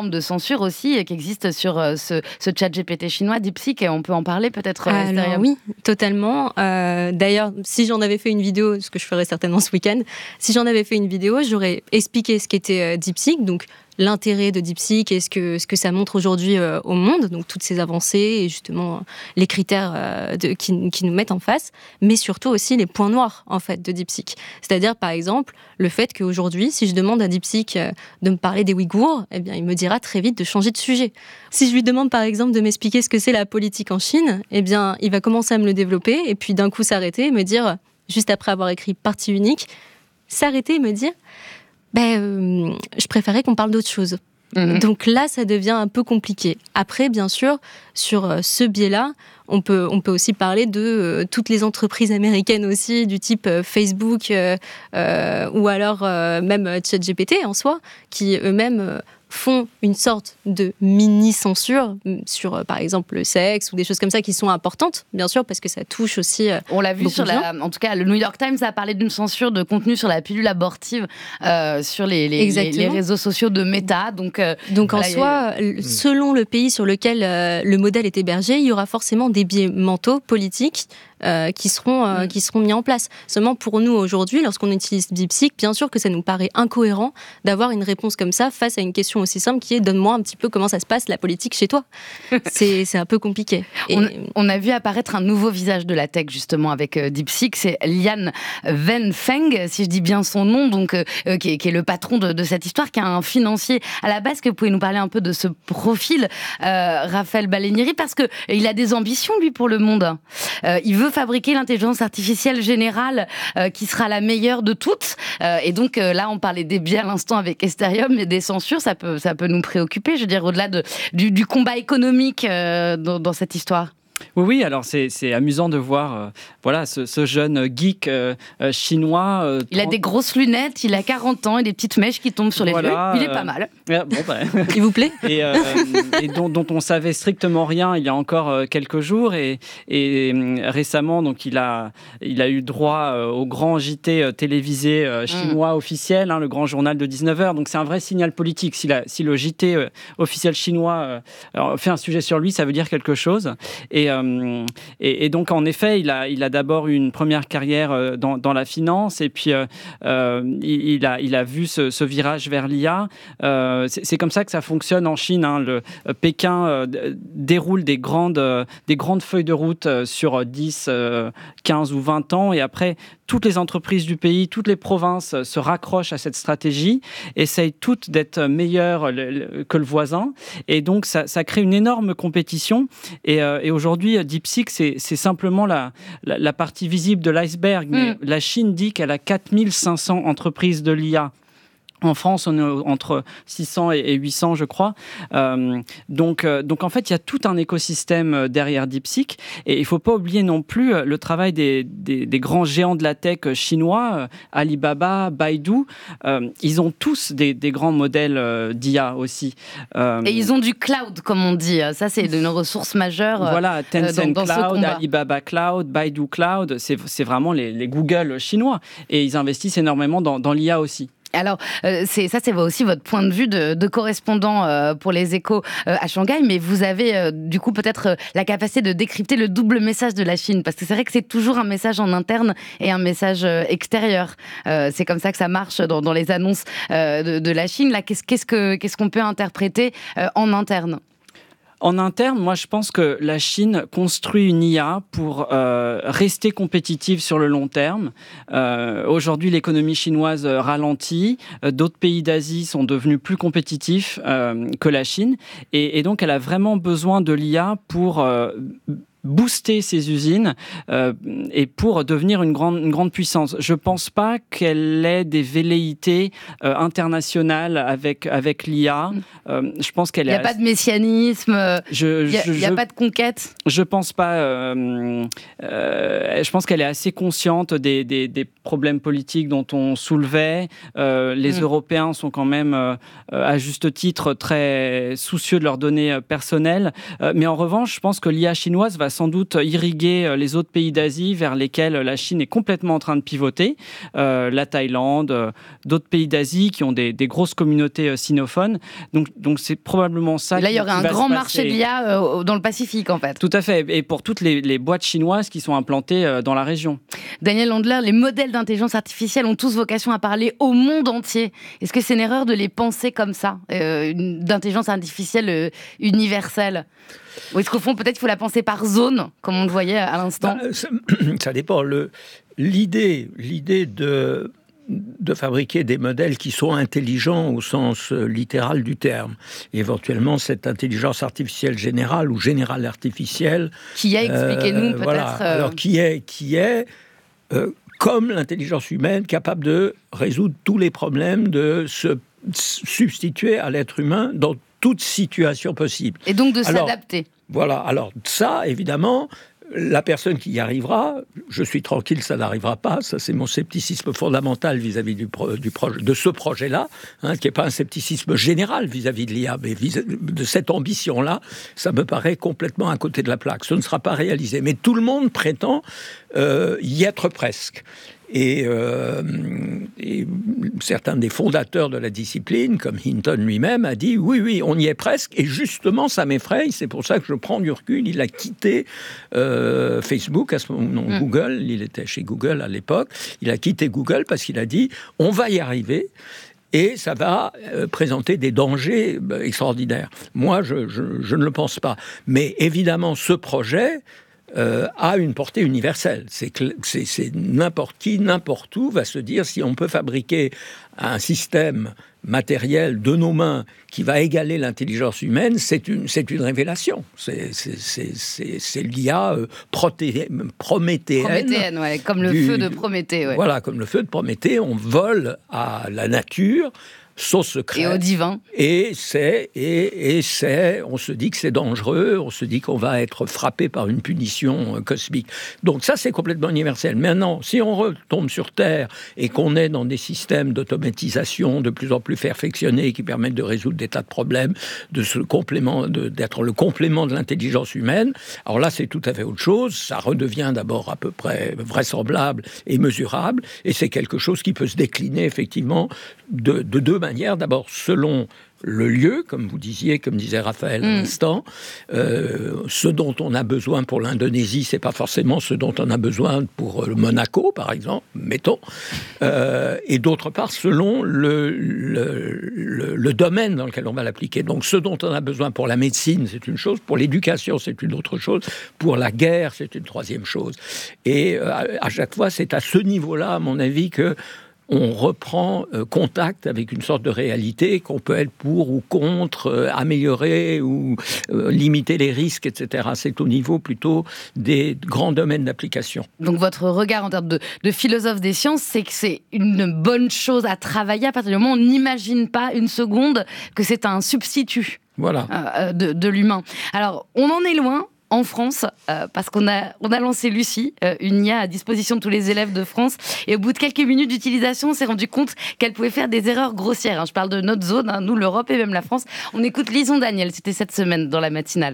censure aussi qui existe sur euh, ce, ce chat G P T chinois, DeepSeek, et on peut en parler peut-être. Euh, Alors oui, totalement. Euh, d'ailleurs, si j'en avais fait une vidéo, ce que je ferai certainement ce week-end, si j'en avais fait une vidéo, j'aurais expliqué ce qu'était euh, DeepSeek, donc l'intérêt de DeepSeek et ce que, ce que ça montre aujourd'hui euh, au monde, donc toutes ces avancées et justement les critères euh, de, qui, qui nous mettent en face, mais surtout aussi les points noirs en fait de DeepSeek. C'est-à-dire par exemple le fait qu'aujourd'hui, si je demande à DeepSeek euh, de me parler des Ouïghours, eh bien il me dira très vite de changer de sujet. Si je lui demande par exemple de m'expliquer ce que c'est la politique en Chine, eh bien il va commencer à me le développer et puis d'un coup s'arrêter et me dire, juste après avoir écrit partie unique, s'arrêter et me dire ben, euh, je préférais qu'on parle d'autre chose. Mmh. Donc là, ça devient un peu compliqué. Après, bien sûr, sur euh, ce biais-là, on peut, on peut aussi parler de euh, toutes les entreprises américaines aussi, du type euh, Facebook euh, euh, ou alors euh, même ChatGPT en soi, qui eux-mêmes euh, font une sorte de mini-censure sur, euh, par exemple, le sexe ou des choses comme ça qui sont importantes, bien sûr, parce que ça touche aussi euh, On l'a vu sur la... En tout cas, le New York Times a parlé d'une censure de contenu sur la pilule abortive euh, sur les, les, les, les réseaux sociaux de Meta. Donc, euh, donc en voilà, soi, a... selon le pays sur lequel euh, le modèle est hébergé, il y aura forcément des biais mentaux, politiques, Euh, qui, seront, euh, mm. qui seront mis en place. Seulement pour nous aujourd'hui, lorsqu'on utilise DeepSeek, bien sûr que ça nous paraît incohérent d'avoir une réponse comme ça face à une question aussi simple qui est « donne-moi un petit peu comment ça se passe la politique chez toi ». C'est, c'est un peu compliqué. Et... On, on a vu apparaître un nouveau visage de la tech justement avec euh, DeepSeek, c'est Lian Wenfeng, si je dis bien son nom, donc, euh, qui, est, qui est le patron de, de cette histoire, qui est un financier à la base. Est-ce que vous pouvez nous parler un peu de ce profil, euh, Raphaël Balenieri, parce qu'il a des ambitions lui pour le monde. Euh, il veut fabriquer l'intelligence artificielle générale euh, qui sera la meilleure de toutes. Euh, et donc euh, là, on parlait des biais à l'instant avec Ethereum, mais des censures, ça peut, ça peut nous préoccuper, je veux dire, au-delà de, du, du combat économique euh, dans, dans cette histoire. Oui, oui, alors c'est, c'est amusant de voir euh, voilà, ce, ce jeune geek euh, euh, chinois. Euh, il trente... a des grosses lunettes, il a quarante ans et des petites mèches qui tombent sur les voilà, yeux. Il est euh, pas mal. Euh, bon, bah, il vous plaît Et, euh, et dont, dont on savait strictement rien il y a encore euh, quelques jours. Et, et euh, récemment, donc, il, a, il a eu droit euh, au grand J T euh, télévisé euh, chinois mmh. officiel, hein, le grand journal de dix-neuf heures. Donc c'est un vrai signal politique. Si, la, si le J T euh, officiel chinois euh, fait un sujet sur lui, ça veut dire quelque chose. Et Euh, et, et donc, en effet, il a, il a d'abord eu une première carrière euh, dans, dans la finance et puis euh, euh, il, il, a, il a vu ce, ce virage vers l'I A. Euh, c'est, c'est comme ça que ça fonctionne en Chine. Hein. Le, euh, Pékin euh, déroule des grandes, euh, des grandes feuilles de route euh, sur dix, euh, quinze ou vingt ans et après, toutes les entreprises du pays, toutes les provinces euh, se raccrochent à cette stratégie, essayent toutes d'être meilleures le, le, que le voisin et donc ça, ça crée une énorme compétition et, euh, et aujourd'hui, DeepSeek, c'est, c'est simplement la, la, la partie visible de l'iceberg. Mais mmh. la Chine dit qu'elle a quatre mille cinq cents entreprises de l'I A. En France, on est entre six cents et huit cents, je crois. Euh, donc, euh, donc, en fait, il y a tout un écosystème derrière DeepSeek. Et il ne faut pas oublier non plus le travail des, des, des grands géants de la tech chinois, Alibaba, Baidu. Euh, ils ont tous des, des grands modèles d'I A aussi. Euh, et ils ont du cloud, comme on dit. Ça, c'est une ressource majeure. Voilà, Tencent dans, dans Cloud, Alibaba Cloud, Baidu Cloud. C'est, c'est vraiment les, les Google chinois. Et ils investissent énormément dans, dans l'I A aussi. Alors, euh, c'est, ça, c'est aussi votre point de vue de, de correspondant euh, pour les Échos euh, à Shanghai, mais vous avez euh, du coup peut-être euh, la capacité de décrypter le double message de la Chine, parce que c'est vrai que c'est toujours un message en interne et un message euh, extérieur. Euh, c'est comme ça que ça marche dans, dans les annonces euh, de, de la Chine. Là, qu'est-ce, qu'est-ce, que, qu'est-ce qu'on peut interpréter euh, en interne ? En interne, moi, je pense que la Chine construit une I A pour euh, rester compétitive sur le long terme. Euh, aujourd'hui, l'économie chinoise ralentit. Euh, d'autres pays d'Asie sont devenus plus compétitifs euh, que la Chine. Et, et donc, elle a vraiment besoin de l'I A pour Euh, booster ses usines euh, et pour devenir une grande, une grande puissance. Je ne pense pas qu'elle ait des velléités euh, internationales avec, avec l'I A. Euh, je pense qu'elle Il n'y a est pas assez... de messianisme, je, il n'y a, je, y a je... pas de conquête. Je ne pense pas. Euh, euh, je pense qu'elle est assez consciente des, des, des problèmes politiques dont on soulevait. Euh, les mmh. Européens sont quand même, euh, à juste titre, très soucieux de leurs données personnelles. Euh, mais en revanche, je pense que l'I A chinoise va sans doute irriguer les autres pays d'Asie vers lesquels la Chine est complètement en train de pivoter. Euh, la Thaïlande, euh, d'autres pays d'Asie qui ont des, des grosses communautés euh, sinophones. Donc, donc c'est probablement ça. Et là, qui, il y aurait qui un va grand se marché de passer. l'I A euh, dans le Pacifique, en fait. Tout à fait. Et pour toutes les, les boîtes chinoises qui sont implantées euh, dans la région. Daniel Landler, les modèles d'intelligence artificielle ont tous vocation à parler au monde entier. Est-ce que c'est une erreur de les penser comme ça, euh, une- d'intelligence artificielle euh, universelle? Ou est-ce qu'au fond, peut-être, il faut la penser par zone, comme on le voyait à l'instant? Bah, ça, ça dépend. Le, l'idée, l'idée de, de fabriquer des modèles qui sont intelligents au sens euh, littéral du terme, éventuellement cette intelligence artificielle générale ou générale artificielle. Qui est, expliquez-nous euh, peut-être. voilà. euh, Alors, qui est, qui est euh, comme l'intelligence humaine, capable de résoudre tous les problèmes, de se substituer à l'être humain dans toute situation possible. Et donc de Alors, s'adapter. Voilà, alors ça, évidemment, la personne qui y arrivera, je suis tranquille, ça n'arrivera pas, ça c'est mon scepticisme fondamental vis-à-vis du, pro, du projet, de ce projet-là, hein, qui n'est pas un scepticisme général vis-à-vis de l'I A, mais vis- de cette ambition-là, ça me paraît complètement à côté de la plaque, ce ne sera pas réalisé. Mais tout le monde prétend euh, y être presque. Et, euh, et certains des fondateurs de la discipline, comme Hinton lui-même, a dit oui, oui, on y est presque. Et justement, ça m'effraie. C'est pour ça que je prends du recul. Il a quitté euh, Facebook, à ce moment, non, mm. Google. Il était chez Google à l'époque. Il a quitté Google parce qu'il a dit on va y arriver. Et ça va euh, présenter des dangers euh, extraordinaires. Moi, je, je, je ne le pense pas. Mais évidemment, ce projet Euh, a une portée universelle. C'est, que, c'est, c'est n'importe qui, n'importe où va se dire si on peut fabriquer un système matériel de nos mains qui va égaler l'intelligence humaine, c'est une, c'est une révélation. C'est, c'est, c'est, c'est, c'est l'I A euh, proté, prométhéenne. Prométhéenne, ouais, comme le du, feu de Prométhée. Ouais. Voilà, comme le feu de Prométhée, on vole à la nature, sauce secrète. Et au divin. Et c'est, et, et c'est, on se dit que c'est dangereux, on se dit qu'on va être frappé par une punition euh, cosmique. Donc ça, c'est complètement universel. Maintenant, si on retombe sur Terre et qu'on est dans des systèmes d'automatisation de plus en plus perfectionnés qui permettent de résoudre des tas de problèmes, de ce complément, de, d'être le complément de l'intelligence humaine, alors là, c'est tout à fait autre chose. Ça redevient d'abord à peu près vraisemblable et mesurable, et c'est quelque chose qui peut se décliner effectivement de, de deux manière, d'abord selon le lieu, comme vous disiez, comme disait Raphaël à l'instant, euh, ce dont on a besoin pour l'Indonésie, c'est pas forcément ce dont on a besoin pour euh, Monaco, par exemple, mettons, euh, et d'autre part, selon le, le, le, le domaine dans lequel on va l'appliquer. Donc, ce dont on a besoin pour la médecine, c'est une chose, pour l'éducation, c'est une autre chose, pour la guerre, c'est une troisième chose. Et euh, à chaque fois, c'est à ce niveau-là, à mon avis, que on reprend euh, contact avec une sorte de réalité qu'on peut être pour ou contre, euh, améliorer ou euh, limiter les risques, et cetera. C'est au niveau plutôt des grands domaines d'application. Donc votre regard en termes de, de philosophe des sciences, c'est que c'est une bonne chose à travailler à partir du moment où on n'imagine pas une seconde que c'est un substitut voilà. euh, de, de l'humain. Alors, on en est loin. En France, euh, parce qu'on a, on a lancé Lucie, euh, une I A à disposition de tous les élèves de France, et au bout de quelques minutes d'utilisation, on s'est rendu compte qu'elle pouvait faire des erreurs grossières. Hein. Je parle de notre zone, hein, nous, l'Europe et même la France. On écoute Lison Daniel, c'était cette semaine dans la matinale.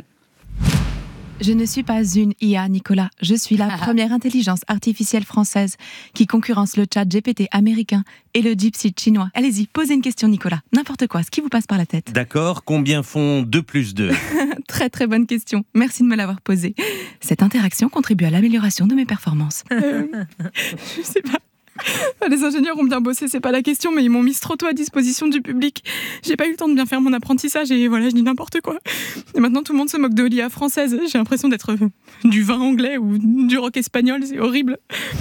Je ne suis pas une I A, Nicolas. Je suis la première intelligence artificielle française qui concurrence le chat G P T américain et le DeepSeek chinois. Allez-y, posez une question, Nicolas. N'importe quoi, ce qui vous passe par la tête. D'accord, combien font deux plus deux? Très très bonne question. Merci de me l'avoir posée. Cette interaction contribue à l'amélioration de mes performances. Euh, je sais pas. Les ingénieurs ont bien bossé, c'est pas la question, mais ils m'ont mis trop tôt à disposition du public. J'ai pas eu le temps de bien faire mon apprentissage et voilà, je dis n'importe quoi. Et maintenant, tout le monde se moque de l'I A française. J'ai l'impression d'être du vin anglais ou du rock espagnol, c'est horrible.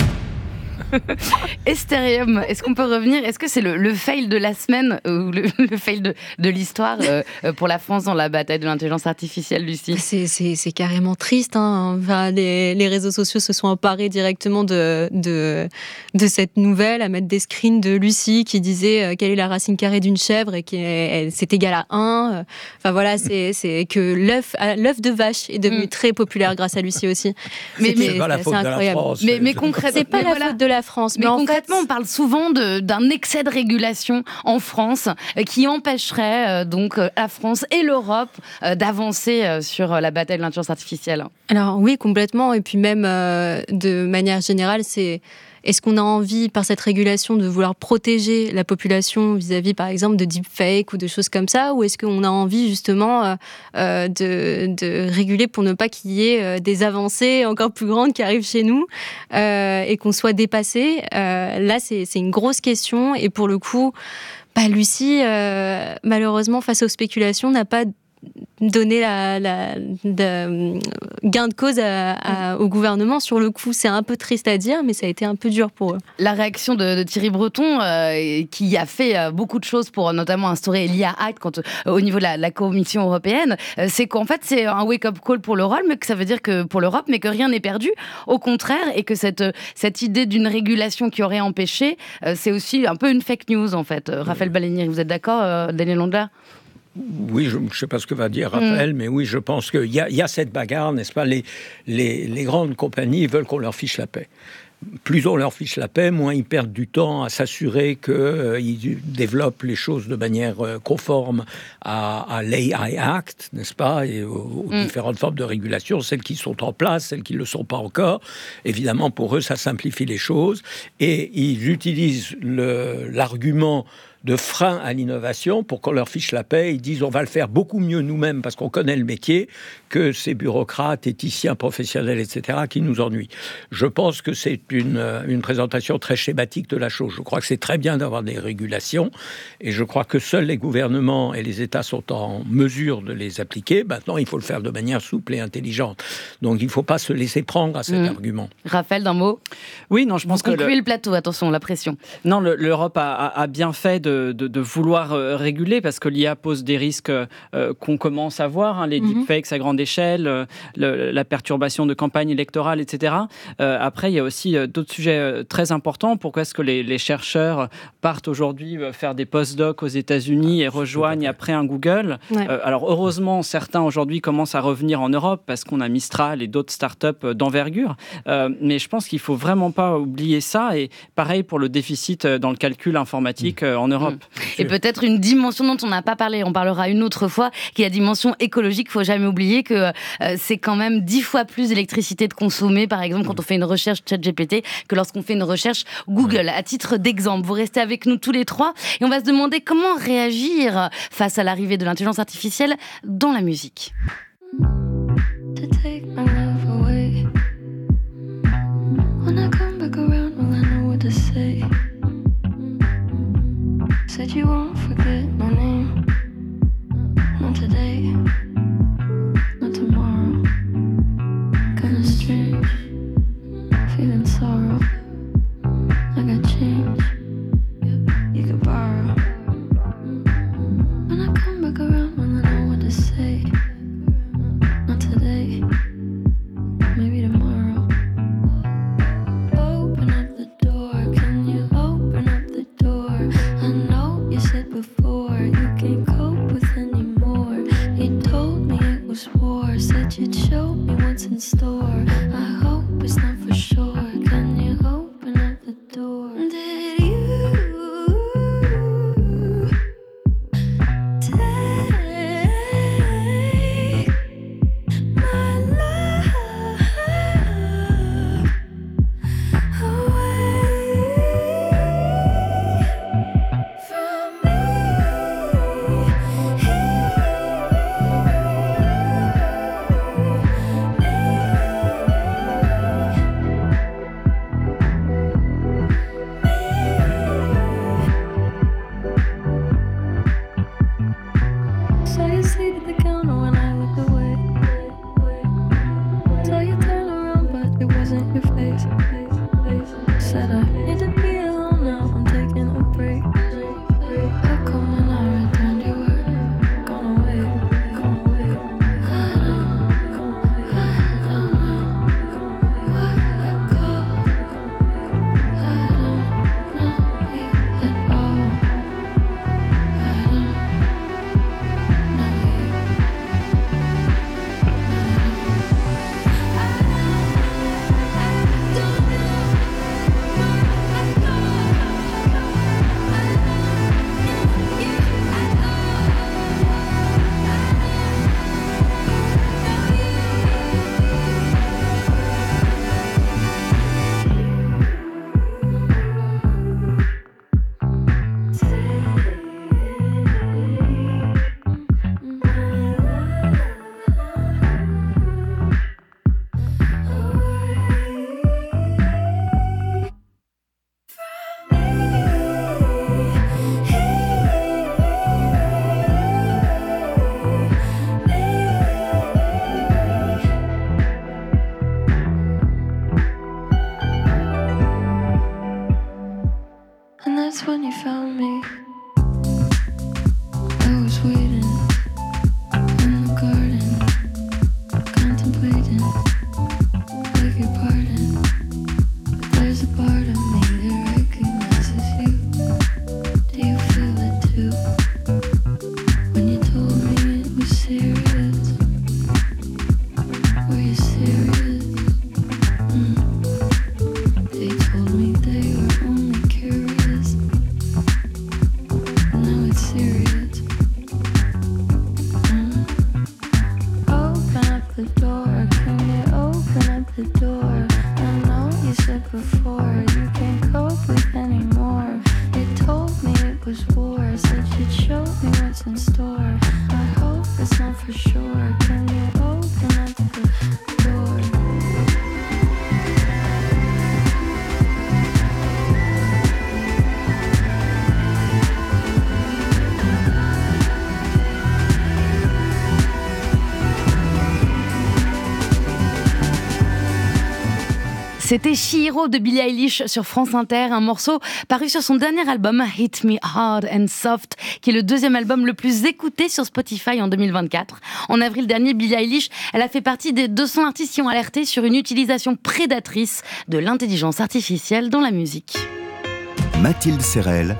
Estérium, est-ce qu'on peut revenir? Est-ce que c'est le, le fail de la semaine ou le, le fail de, de l'histoire euh, pour la France dans la bataille de l'intelligence artificielle, Lucie? C'est, c'est, c'est carrément triste. Hein. Enfin, les, les réseaux sociaux se sont emparés directement de, de, de cette nouvelle, à mettre des screens de Lucie qui disait euh, quelle est la racine carrée d'une chèvre et que c'est égal à un. Enfin voilà, c'est, c'est que l'œuf, l'œuf de vache est devenu mm. très populaire grâce à Lucie aussi. Mais, mais c'est pas la faute de la France. Mais, mais concrètement, c'est pas la voilà. faute de la la France. Mais, Mais, en concrètement, fait, on parle souvent de, d'un excès de régulation en France euh, qui empêcherait euh, donc euh, la France et l'Europe euh, d'avancer euh, sur euh, la bataille de l'intelligence artificielle. alors oui, complètement. Et puis même euh, de manière générale, c'est est-ce qu'on a envie, par cette régulation, de vouloir protéger la population vis-à-vis, par exemple, de deepfake ou de choses comme ça, ou est-ce qu'on a envie justement euh, euh, de, de réguler pour ne pas qu'il y ait euh, des avancées encore plus grandes qui arrivent chez nous euh, et qu'on soit dépassé. Euh, là, c'est, c'est une grosse question. Et pour le coup, bah, Lucie, euh, malheureusement, face aux spéculations, n'a pas donner la, la, la gain de cause à, à, au gouvernement. Sur le coup, c'est un peu triste à dire, mais ça a été un peu dur pour eux. La réaction de, de Thierry Breton, euh, qui a fait euh, beaucoup de choses pour notamment instaurer l'I A Act quand, euh, au niveau de la, la Commission européenne, euh, c'est qu'en fait, c'est un wake-up call pour l'Europe, mais que ça veut dire que pour l'Europe, mais que rien n'est perdu. Au contraire, et que cette, cette idée d'une régulation qui aurait empêché, euh, c'est aussi un peu une fake news, en fait. Euh, Raphaël Balenieri, vous êtes d'accord, euh, Daniel Landler ? Oui, je ne sais pas ce que va dire Raphaël, mmh. mais oui, je pense qu'il y, y a cette bagarre, n'est-ce pas, les, les, les grandes compagnies veulent qu'on leur fiche la paix. Plus on leur fiche la paix, moins ils perdent du temps à s'assurer qu'ils euh, développent les choses de manière euh, conforme à, à l'A I Act, n'est-ce pas, et aux, aux mmh. différentes formes de régulation, celles qui sont en place, celles qui ne le sont pas encore. Évidemment, pour eux, ça simplifie les choses. Et ils utilisent le, l'argument de frein à l'innovation pour qu'on leur fiche la paix. Ils disent on va le faire beaucoup mieux nous-mêmes parce qu'on connaît le métier que ces bureaucrates, éthiciens, professionnels, et cetera qui nous ennuient. Je pense que c'est une, une présentation très schématique de la chose. Je crois que c'est très bien d'avoir des régulations et je crois que seuls les gouvernements et les États sont en mesure de les appliquer. Maintenant, il faut le faire de manière souple et intelligente. Donc, il ne faut pas se laisser prendre à cet mmh. argument. Raphaël, d'un mot ? Oui, non, je pense Vous que... concluez le... le plateau, attention, la pression. Non, le, l'Europe a, a, a bien fait de De, de, de vouloir euh, réguler parce que l'I A pose des risques euh, qu'on commence à voir, hein, les mm-hmm. deepfakes à grande échelle, euh, le, la perturbation de campagne électorale, et cetera. Euh, après, il y a aussi euh, d'autres sujets euh, très importants. Pourquoi est-ce que les, les chercheurs partent aujourd'hui euh, faire des post-docs aux États-Unis et rejoignent après un Google ? Ouais. euh, Alors, heureusement, certains aujourd'hui commencent à revenir en Europe parce qu'on a Mistral et d'autres startups d'envergure. Euh, mais je pense qu'il ne faut vraiment pas oublier ça. Et pareil pour le déficit dans le calcul informatique euh, en Europe. Mmh. Et peut-être une dimension dont on n'a pas parlé, on parlera une autre fois, qui est la dimension écologique. Il ne faut jamais oublier que euh, c'est quand même dix fois plus d'électricité de consommer, par exemple, quand on fait une recherche ChatGPT, que lorsqu'on fait une recherche Google. À titre d'exemple, vous restez avec nous tous les trois et on va se demander comment réagir face à l'arrivée de l'intelligence artificielle dans la musique. To take my love away. When I come back around, will I know what to say? Said you won't forget my name. Not today, not tomorrow. Kinda strange, feeling sorrow. I got change, you could borrow. When I come back around, will I know what to say? Not today, maybe tomorrow. Open up the door, can you open up the door? I know you said before you can't cope with anymore. You told me it was war, said you'd show me what's in store. I hope it's not for sure. Can you open up the door? Did you take my love away from me? for sure. Can you open up the door? C'était Chihiro de Billie Eilish sur France Inter, un morceau paru sur son dernier album Hit Me Hard and Soft, qui est le deuxième album le plus écouté sur Spotify en deux mille vingt-quatre. En avril dernier, Billie Eilish, elle a fait partie des deux cents artistes qui ont alerté sur une utilisation prédatrice de l'intelligence artificielle dans la musique. Mathilde Serrel,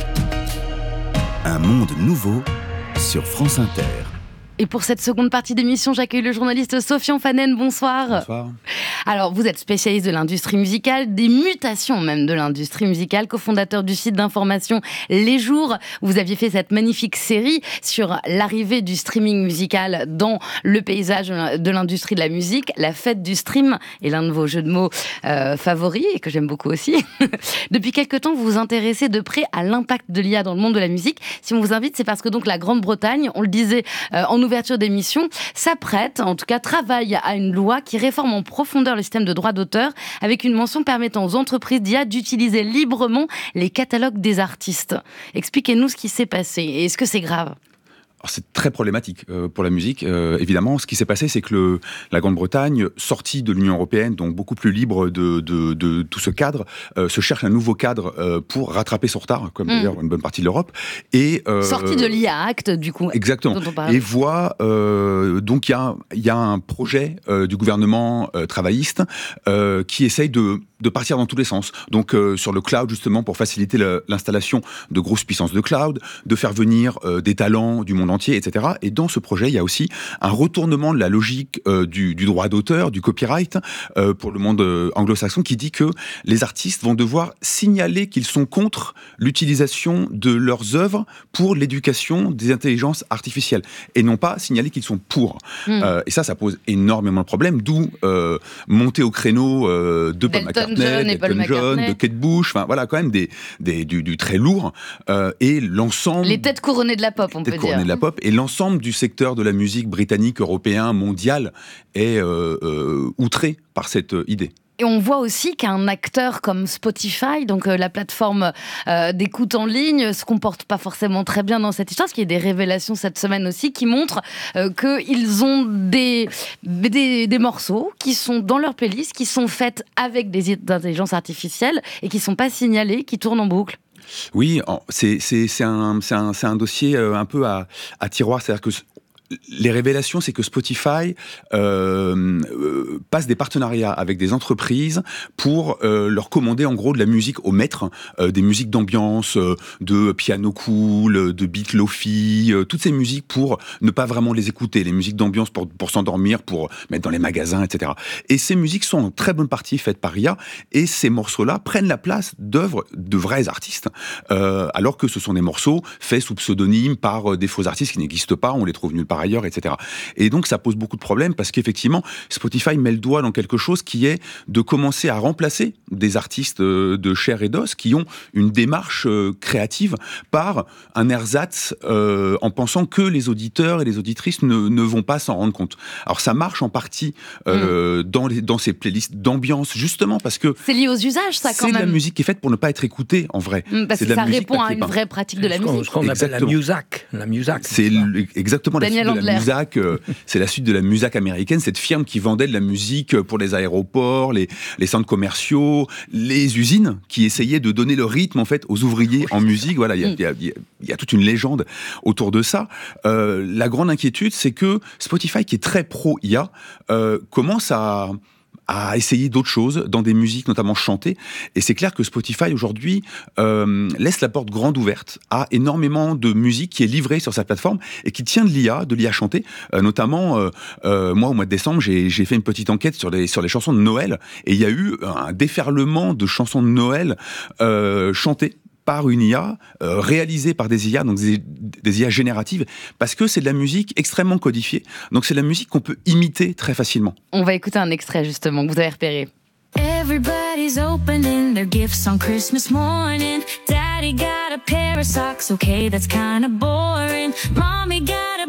un monde nouveau sur France Inter. Et pour cette seconde partie d'émission, j'accueille le journaliste Sofian Fanen. Bonsoir. Bonsoir. Alors, vous êtes spécialiste de l'industrie musicale, des mutations même de l'industrie musicale, cofondateur du site d'information Les Jours. Vous aviez fait cette magnifique série sur l'arrivée du streaming musical dans le paysage de l'industrie de la musique. La fête du stream est l'un de vos jeux de mots euh, favoris et que j'aime beaucoup aussi. Depuis quelque temps, vous vous intéressez de près à l'impact de l'I A dans le monde de la musique. Si on vous invite, c'est parce que donc la Grande-Bretagne, on le disait euh, en ouverture d'émission, s'apprête, en tout cas travaille à une loi qui réforme en profondeur le système de droit d'auteur avec une mention permettant aux entreprises d'I A d'utiliser librement les catalogues des artistes. Expliquez-nous ce qui s'est passé et est-ce que c'est grave ? Alors c'est très problématique euh, pour la musique, euh, évidemment. Ce qui s'est passé, c'est que le, la Grande-Bretagne, sortie de l'Union européenne, donc beaucoup plus libre de, de, de tout ce cadre, euh, se cherche un nouveau cadre euh, pour rattraper son retard, comme mmh. d'ailleurs une bonne partie de l'Europe. Et euh, sortie de l'I A Act, du coup. Exactement. Dont on parle. Et voit, euh, donc il y a, y a un projet euh, du gouvernement euh, travailliste euh, qui essaye de de partir dans tous les sens. Donc euh, sur le cloud, justement, pour faciliter le, l'installation de grosses puissances de cloud, de faire venir euh, des talents du monde entier, et cetera. Et dans ce projet, il y a aussi un retournement de la logique euh, du, du droit d'auteur, du copyright, euh, pour le monde euh, anglo-saxon, qui dit que les artistes vont devoir signaler qu'ils sont contre l'utilisation de leurs œuvres pour l'éducation des intelligences artificielles, et non pas signaler qu'ils sont pour. Mmh. Euh, et ça, ça pose énormément de problèmes, d'où euh, monter au créneau euh, de Paul McCartney, Elton John, de Kate Bush, enfin voilà, quand même des, des, du, du très lourd, euh, et l'ensemble... Les têtes couronnées de la pop, on peut dire. Couronnées de la pop, et l'ensemble du secteur de la musique britannique, européen, mondial, est euh, euh, outré par cette idée. Et on voit aussi qu'un acteur comme Spotify, donc euh, la plateforme euh, d'écoute en ligne, se comporte pas forcément très bien dans cette histoire, parce qu'il y a des révélations cette semaine aussi qui montrent euh, qu'ils ont des, des, des morceaux qui sont dans leur playlist, qui sont faits avec des intelligences artificielles et qui sont pas signalés, qui tournent en boucle. Oui, c'est, c'est, c'est, un, c'est, un, c'est un dossier un peu à, à tiroir, c'est-à-dire que les révélations, c'est que Spotify euh, euh, passe des partenariats avec des entreprises pour euh, leur commander en gros de la musique au maître, euh, des musiques d'ambiance, euh, de piano cool, de beat lofi, euh, toutes ces musiques pour ne pas vraiment les écouter, les musiques d'ambiance pour, pour s'endormir, pour mettre dans les magasins, et cetera. Et ces musiques sont en très bonne partie faites par I A, et ces morceaux-là prennent la place d'œuvres de vrais artistes, euh, alors que ce sont des morceaux faits sous pseudonyme par des faux artistes qui n'existent pas, on les trouve nulle part ailleurs, et cetera. Et donc ça pose beaucoup de problèmes parce qu'effectivement Spotify met le doigt dans quelque chose qui est de commencer à remplacer des artistes de chair et d'os qui ont une démarche créative par un ersatz euh, en pensant que les auditeurs et les auditrices ne, ne vont pas s'en rendre compte. Alors ça marche en partie euh, mmh. dans, les, dans ces playlists d'ambiance justement parce que c'est lié aux usages, ça quand même. C'est de la musique qui est faite pour ne pas être écoutée en vrai. Mmh, parce c'est que ça répond à une pas. vraie pratique de la musique. Ce qu'on appelle la musac. La musac. C'est le, exactement Daniel la suite de la musac. Euh, c'est la suite de la musac américaine, cette firme qui vendait de la musique pour les aéroports, les, les centres commerciaux, les usines, qui essayaient de donner le rythme en fait aux ouvriers en musique. Voilà, il y, y, y a toute une légende autour de ça. Euh, la grande inquiétude, c'est que Spotify, qui est très pro I A, euh, commence à à essayer d'autres choses dans des musiques notamment chantées, et c'est clair que Spotify aujourd'hui euh, laisse la porte grande ouverte à énormément de musique qui est livrée sur sa plateforme et qui tient de l'I A, de l'I A chantée, euh, notamment euh, euh, moi au mois de décembre j'ai, j'ai fait une petite enquête sur les, sur les chansons de Noël, et il y a eu un déferlement de chansons de Noël euh, chantées par une I A, euh, réalisée par des I A, donc des, des I A génératives, parce que c'est de la musique extrêmement codifiée, donc c'est de la musique qu'on peut imiter très facilement. On va écouter un extrait justement que vous avez repéré. Everybody's opening their gifts on Christmas morning. Daddy got a pair of socks, okay, that's kinda boring. Mommy got a brand new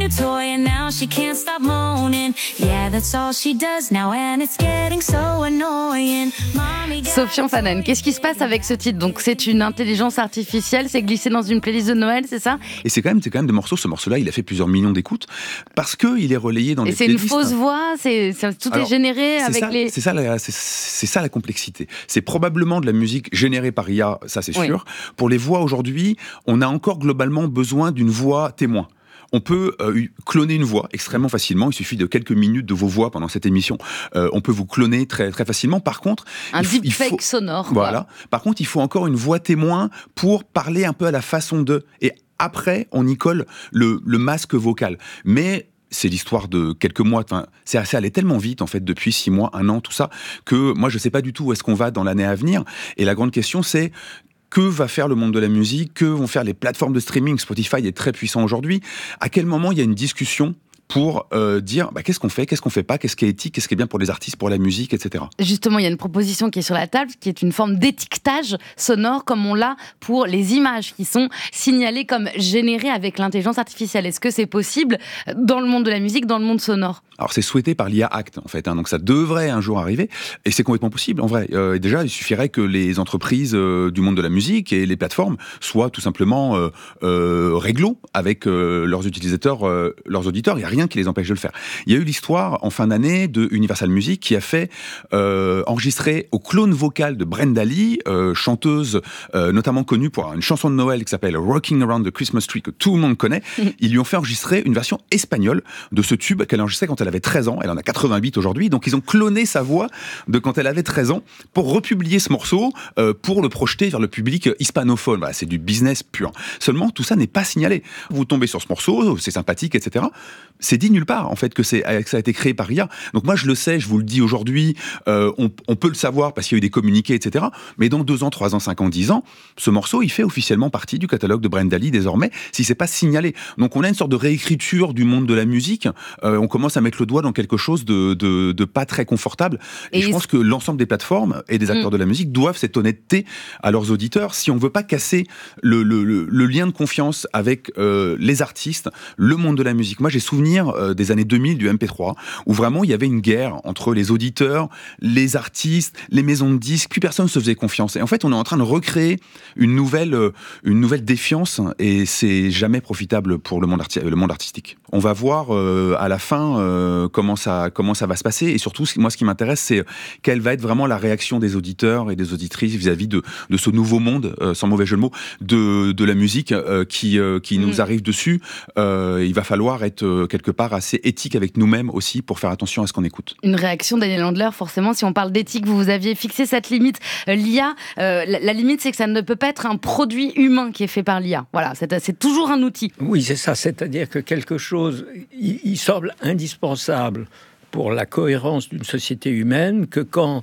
toy and now she can't stop moaning. Yeah, that's all she does now and it's getting so annoying. Mommy got Sofiane Fanen, qu'est-ce qui se passe avec ce titre? Donc c'est une intelligence artificielle, c'est glissé dans une playlist de Noël, c'est ça? Et c'est quand même, c'est quand même des morceaux. Ce morceau-là, il a fait plusieurs millions d'écoutes parce que il est relayé dans Et des c'est une playlists. fausse voix, c'est, c'est- tout Alors, est généré c'est avec ça, les. C'est ça, la, c'est, c'est ça la complexité. C'est probablement de la musique générée par I A, ça c'est Oui. sûr. Pour les voix aujourd'hui, on a encore globalement besoin d'une voix témoin. On peut euh, cloner une voix extrêmement facilement. Il suffit de quelques minutes de vos voix pendant cette émission. Euh, on peut vous cloner très très facilement. Par contre, Un il f- il deepfake faut- sonore. quoi. Voilà. Par contre, il faut encore une voix témoin pour parler un peu à la façon de. Et après, on y colle le, le masque vocal. Mais c'est l'histoire de quelques mois. Enfin, c'est assez allé tellement vite en fait depuis six mois, un an, tout ça, que moi je sais pas du tout où est-ce qu'on va dans l'année à venir. Et la grande question, c'est que va faire le monde de la musique? Que vont faire les plateformes de streaming? Spotify est très puissant aujourd'hui. À quel moment il y a une discussion pour euh, dire bah, qu'est-ce qu'on fait, qu'est-ce qu'on fait pas, qu'est-ce qui est éthique, qu'est-ce qui est bien pour les artistes, pour la musique, et cetera. Justement, il y a une proposition qui est sur la table, qui est une forme d'étiquetage sonore, comme on l'a pour les images qui sont signalées comme générées avec l'intelligence artificielle. Est-ce que c'est possible dans le monde de la musique, dans le monde sonore? Alors c'est souhaité par l'I A Act en fait, hein, donc ça devrait un jour arriver, et c'est complètement possible en vrai. Euh, déjà, il suffirait que les entreprises euh, du monde de la musique et les plateformes soient tout simplement euh, euh, réglo avec euh, leurs utilisateurs, euh, leurs auditeurs. Il n'y a rien qui les empêche de le faire. Il y a eu l'histoire en fin d'année de Universal Music qui a fait euh, enregistrer au clone vocal de Brenda Lee, euh, chanteuse euh, notamment connue pour une chanson de Noël qui s'appelle Rocking Around the Christmas Tree que tout le monde connaît. Ils lui ont fait enregistrer une version espagnole de ce tube qu'elle a enregistré quand elle avait treize ans. Elle en a quatre-vingt-huit aujourd'hui. Donc ils ont cloné sa voix de quand elle avait treize ans pour republier ce morceau, euh, pour le projeter vers le public hispanophone. Voilà, c'est du business pur. Seulement, tout ça n'est pas signalé. Vous tombez sur ce morceau, c'est sympathique, et cetera. C'est dit nulle part, en fait, que, c'est, que ça a été créé par I A. Donc moi, je le sais, je vous le dis aujourd'hui, euh, on, on peut le savoir parce qu'il y a eu des communiqués, et cetera. Mais dans deux ans, trois ans, cinq ans, dix ans, ce morceau, il fait officiellement partie du catalogue de Brenda Lee désormais, si c'est pas signalé. Donc on a une sorte de réécriture du monde de la musique. Euh, on commence à mettre le doigt dans quelque chose de, de, de pas très confortable. Et, et je pense que l'ensemble des plateformes et des acteurs mmh. de la musique doivent cette honnêteté à leurs auditeurs. Si on veut pas casser le, le, le, le lien de confiance avec euh, les artistes, le monde de la musique. Moi, j'ai souvenir euh, des années deux mille du M P trois, où vraiment il y avait une guerre entre les auditeurs, les artistes, les maisons de disques, puis personne ne se faisait confiance. Et en fait, on est en train de recréer une nouvelle, euh, une nouvelle défiance, et c'est jamais profitable pour le monde, arti- le monde artistique. On va voir euh, à la fin euh, comment ça, comment ça va se passer, et surtout, moi, ce qui m'intéresse, c'est quelle va être vraiment la réaction des auditeurs et des auditrices vis-à-vis de, de ce nouveau monde, euh, sans mauvais jeu de mots, de, de la musique euh, qui, euh, qui mmh. nous arrive dessus. Euh, il va falloir être euh, quelque part assez éthique avec nous-mêmes aussi pour faire attention à ce qu'on écoute. Une réaction, Daniel Landler, forcément, si on parle d'éthique, vous, vous aviez fixé cette limite. Euh, L'I A, euh, la, la limite, c'est que ça ne peut pas être un produit humain qui est fait par l'I A. Voilà, c'est, c'est toujours un outil. Oui, c'est ça, c'est-à-dire que quelque chose, il, il semble indispensable pour la cohérence d'une société humaine que quand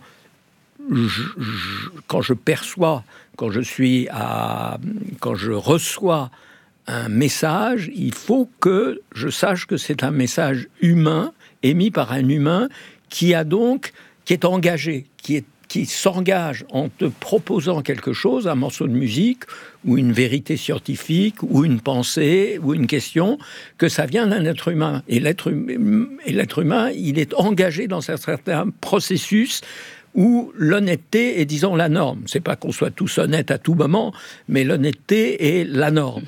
je, je, quand je perçois, quand je suis à, quand je reçois un message, il faut que je sache que c'est un message humain, émis par un humain, qui a donc, qui est engagé, qui est qui s'engage en te proposant quelque chose, un morceau de musique, ou une vérité scientifique, ou une pensée, ou une question, que ça vient d'un être humain. Et l'être, hum, et l'être humain, il est engagé dans un certain processus où l'honnêteté est, disons, la norme. C'est pas qu'on soit tous honnêtes à tout moment, mais l'honnêteté est la norme.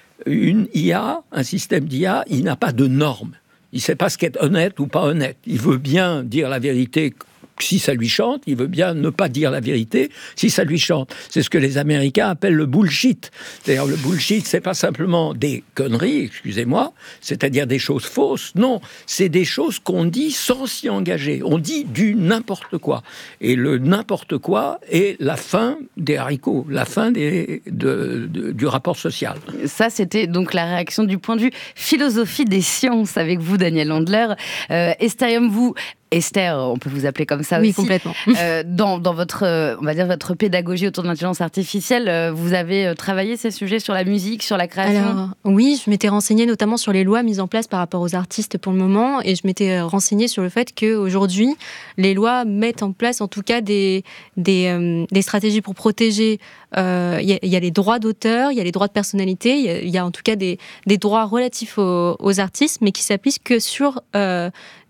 Une I A, un système d'I A, il n'a pas de norme. Il ne sait pas ce qu'est honnête ou pas honnête. Il veut bien dire la vérité si ça lui chante, il veut bien ne pas dire la vérité si ça lui chante. C'est ce que les Américains appellent le bullshit. D'ailleurs, le bullshit, c'est pas simplement des conneries, excusez-moi, c'est-à-dire des choses fausses. Non, c'est des choses qu'on dit sans s'y engager. On dit du n'importe quoi. Et le n'importe quoi est la fin des haricots, la fin des, de, de, du rapport social. Ça, c'était donc la réaction du point de vue philosophie des sciences avec vous, Daniel Landler. Euh, Estherium, vous... Esther, on peut vous appeler comme ça oui, aussi. Oui, complètement. Euh, dans, dans votre, on va dire, votre pédagogie autour de l'intelligence artificielle, euh, vous avez travaillé ces sujets sur la musique, sur la création? Alors, oui, je m'étais renseignée notamment sur les lois mises en place par rapport aux artistes pour le moment, et je m'étais renseignée sur le fait qu'aujourd'hui, les lois mettent en place en tout cas des, des, euh, des stratégies pour protéger. Il euh, y, y a les droits d'auteur, il y a les droits de personnalité, il y, y a en tout cas des, des droits relatifs aux, aux artistes, mais qui s'appliquent que sur euh,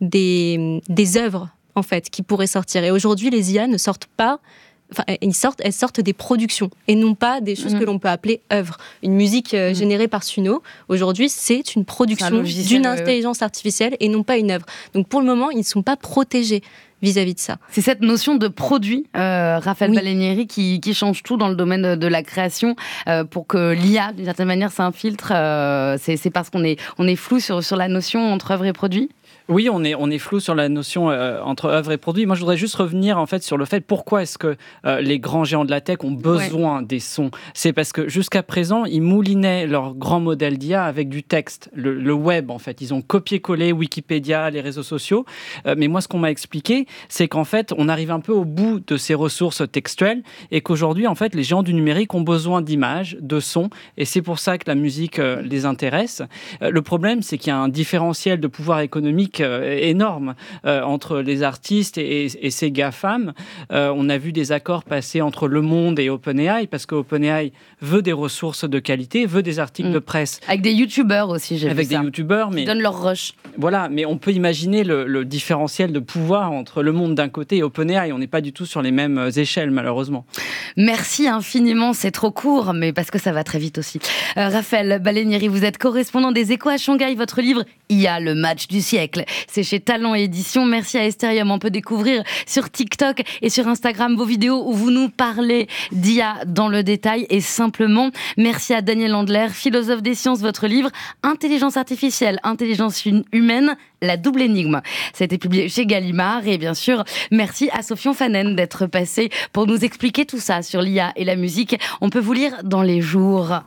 des, des œuvres, en fait, qui pourraient sortir. Et aujourd'hui, les I A ne sortent pas. Enfin, elles sortent, elles sortent des productions et non pas des choses mmh. que l'on peut appeler œuvres. Une musique euh, mmh. générée par Suno, aujourd'hui, c'est une production c'est d'une intelligence artificielle et non pas une œuvre. Donc pour le moment, ils ne sont pas protégés vis-à-vis de ça. C'est cette notion de produit, euh, Raphaël oui. Balenieri, qui, qui change tout dans le domaine de, de la création euh, pour que l'I A, d'une certaine manière, s'infiltre. Euh, c'est, c'est parce qu'on est, on est flou sur, sur la notion entre œuvre et produit? Oui, on est, on est flou sur la notion euh, entre œuvre et produit. Moi, je voudrais juste revenir en fait sur le fait pourquoi est-ce que euh, les grands géants de la tech ont besoin ouais. des sons. C'est parce que jusqu'à présent, ils moulinaient leur grand modèle d'I A avec du texte, le, le web en fait. Ils ont copié-collé Wikipédia, les réseaux sociaux. Euh, mais moi, ce qu'on m'a expliqué, c'est qu'en fait, on arrive un peu au bout de ces ressources textuelles et qu'aujourd'hui, en fait, les géants du numérique ont besoin d'images, de sons, et c'est pour ça que la musique euh, les intéresse. Euh, le problème, c'est qu'il y a un différentiel de pouvoir économique énorme euh, entre les artistes et, et, et ces GAFAM. Euh, on a vu des accords passer entre Le Monde et OpenAI parce que OpenAI veut des ressources de qualité, veut des articles mmh. de presse. Avec des youtubeurs aussi, j'ai Avec vu des ça. youtubeurs, mais... Qui donnent leur rush. Voilà, mais on peut imaginer le, le différentiel de pouvoir entre Le Monde d'un côté et OpenAI. On n'est pas du tout sur les mêmes échelles, malheureusement. Merci infiniment, c'est trop court, mais parce que ça va très vite aussi. Euh, Raphaël Balenieri, vous êtes correspondant des Échos à Shanghai. Votre livre « I A, le match du siècle », c'est chez Talent Édition. Merci à Esterium. On peut découvrir sur TikTok et sur Instagram vos vidéos où vous nous parlez d'I A dans le détail et simplement. Merci à Daniel Handler, philosophe des sciences. Votre livre « Intelligence artificielle, intelligence humaine, la double énigme ». Ça a été publié chez Gallimard. Et bien sûr, merci à Sofian Fanen d'être passé pour nous expliquer tout ça sur l'I A et la musique. On peut vous lire dans les jours.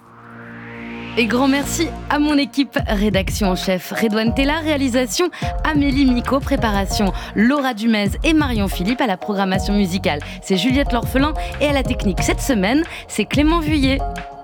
Et grand merci à mon équipe, rédaction en chef Redouane Tella, réalisation Amélie Micot, préparation Laura Dumez et Marion Philippe, à la programmation musicale c'est Juliette L'Orphelin et à la technique cette semaine c'est Clément Vuillet.